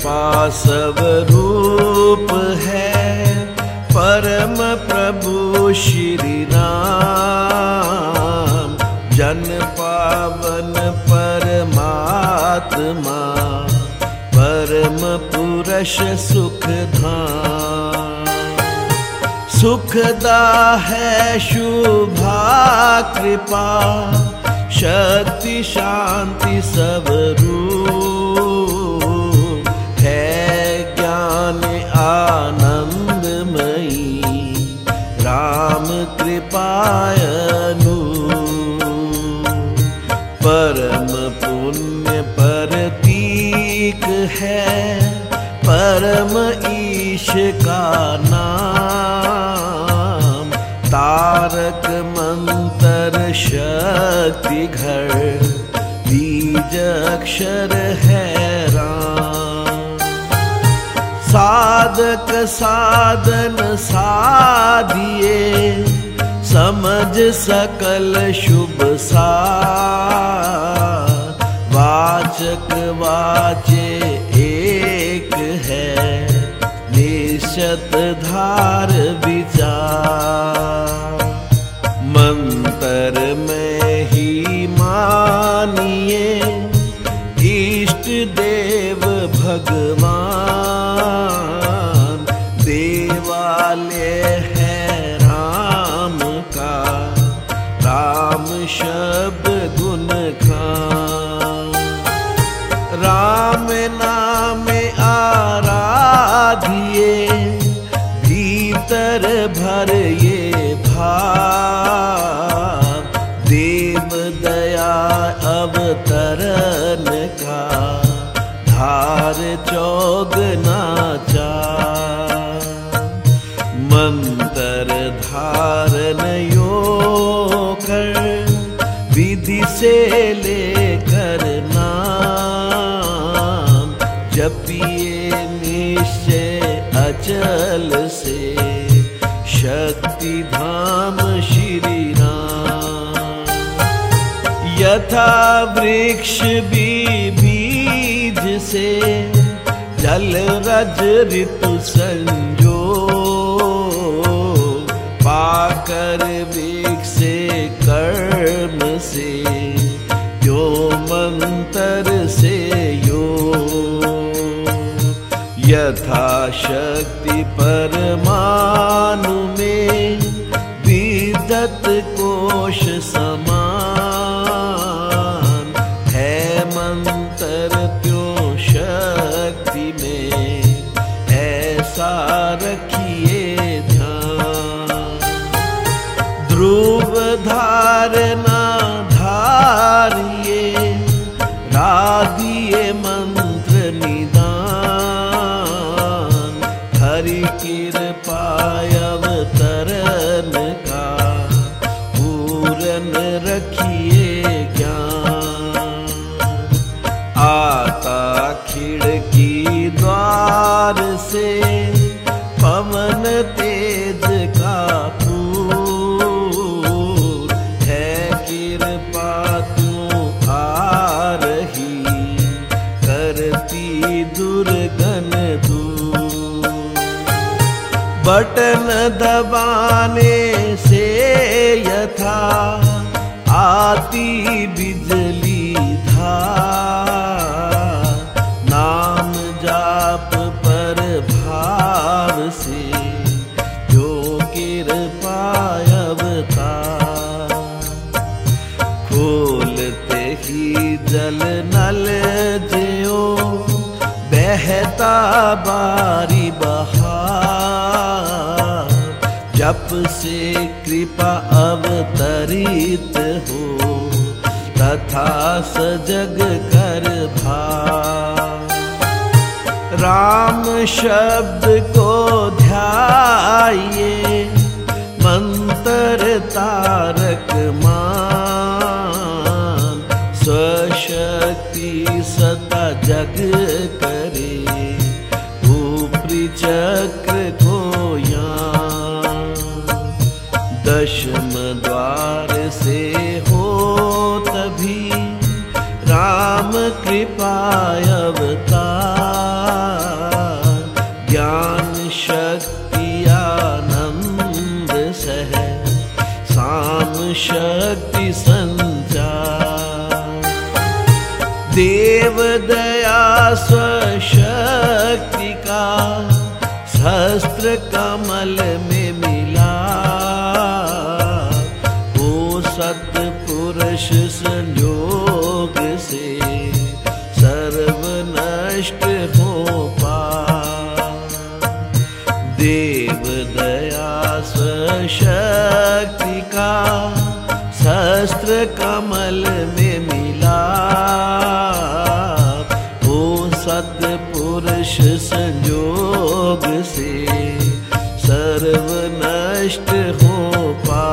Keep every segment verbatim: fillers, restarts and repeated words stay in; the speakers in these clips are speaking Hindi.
कृपा स्वरूप है परम प्रभु श्री राम। जन पावन परमात्मा परम पुरुष सुख धाम। सुखदा है शुभा कृपा शक्ति शांति स्वरूप है ज्ञान आनंदमयी राम कृपायनु। परम पुण्य प्रतीक है परम ईश का नाम। तारक मंत्र शक्ति घर बीज अक्षर है राम। साधक साधन साधिए समझ सकल शुभ सार। वाचक वाचे एक है निश्चत धार विचार। मंत्र में ही मानिए इष्ट देव भगवान। देवालय है राम का राम शब्द गुण खान। राम नाम आराधिए भीतर भर ये भाव। देव दया अवतरण का धार चौगना चार। मंत्र धारण योग कर विधि से लेकर नाम। जपिए निश्चय अचल से शक्ति धाम श्री राम। यथा वृक्ष भी बीज से जल रज ऋतु संजोग। पाकर विकसे कर्म से जो मंत्र से योग। यथा शक्ति परमाणु में विदत कोश समान है। मंत्र त्यों शक्ति में ऐसा रखिए ध्यान। ध्रुव धारणा धारिए राधिए मंत्र निदान। हरि कृपा अवतरण का पूरन रखिए ज्ञान। आता खिड़की द्वार से पवन तेज का पूर है। कृपा तू आ रही करती दुर्गन दूर। बटन दबाने से यथा आती बिजली धार। नाम जाप पर भाव से जो कृपा अवतार। खोलते ही जल नल ज्यों बहता बारी बहार। जप से कृपा अवतरित हो तथा सजग कर भार। राम शब्द को ध्याये मंत्र तारक मान। स्वशक्ति सदा जग करे ऊपरी चक्र को यान। दशम द्वार से हो तभी राम कृपा अवतार। ज्ञान शक्ति आनंद सह साम शक्ति संचार। देव दया स्वशक्ति का सहस्त्र कमल में मिला। वो सत्पुरुष संयोग से सर्व नष्ट हो पा। देव दया स्वशक्ति का सहस्त्र कमल में मिला। वो सत्पुरुष संयोग से सर्व नष्ट हो पा।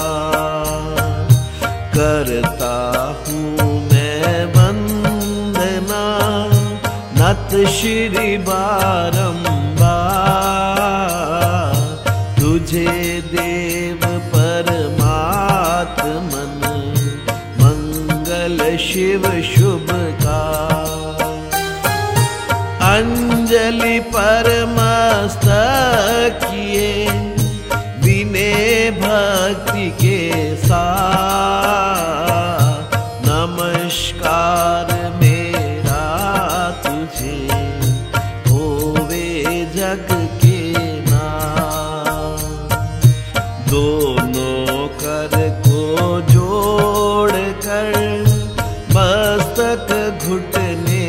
करता हूँ मैं वंदना नत श्री बारंबार। तुझे देव परमात्मन मंगल शिव शुभ का। अंजलि परमस्तक किए विनय भक्ति के साथ। नमस्कार मेरा तुझे होवे जग के नाथ। दोनों कर को जोड़ कर मस्तक घुटने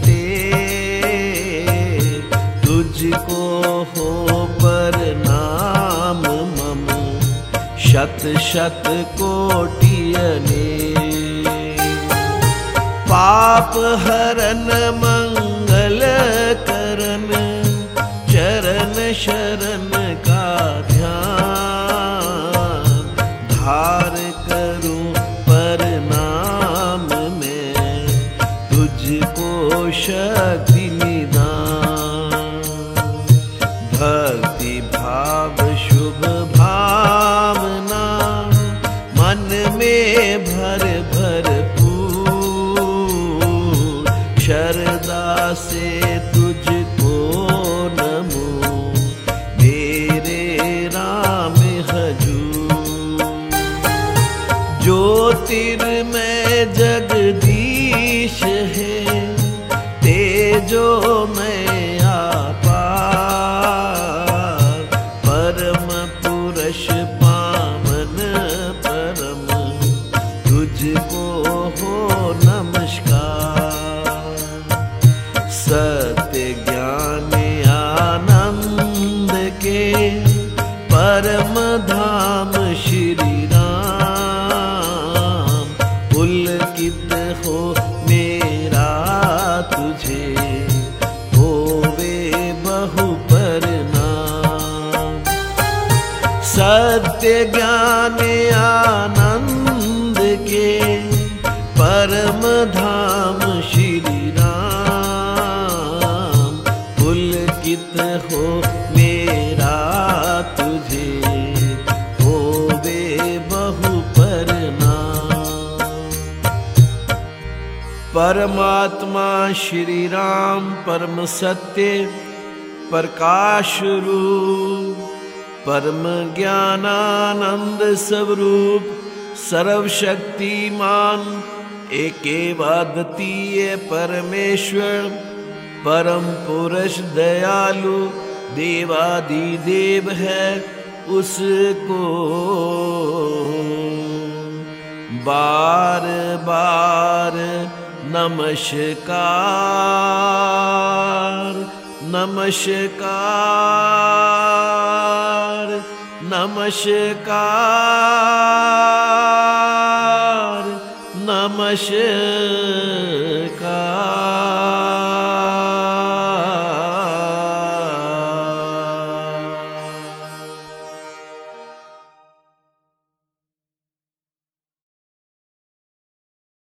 तुझको हो प्रणाम मम शत शत कोटि अनेक। पाप हरन मंगल करन चरण शरण का ध्यान। धार करूं प्रणाम मैं तुझको शक्ति निदान। भक्ति भाव शुभ भावना मन में भर भर पूर। शरदा से तुझको नमो मेरे राम हजूर। ज्योतिर्मय जगदीश है तेजो मैं आपार। परम पुरुष पावन परम तुझको हो नमस्कार। सत्य ज्ञान आनंद के परम धाम श्री राम। पुलकित हो मेरा तुझे होवे बहु प्रणाम। सत्य ज्ञान आनंद के परम धाम श्री राम। पुलकित हो मेरा तुझे होवे बहु प्रणाम। परमात्मा श्री राम परम सत्य प्रकाश रूप परम ज्ञानानंद स्वरूप सर्वशक्तिमान एकेवाद्वितीय परमेश्वर परम पुरुष दयालु देवादिदेव है। उसको बार बार नमस्कार नमस्कार नमस्कार नमस्कार।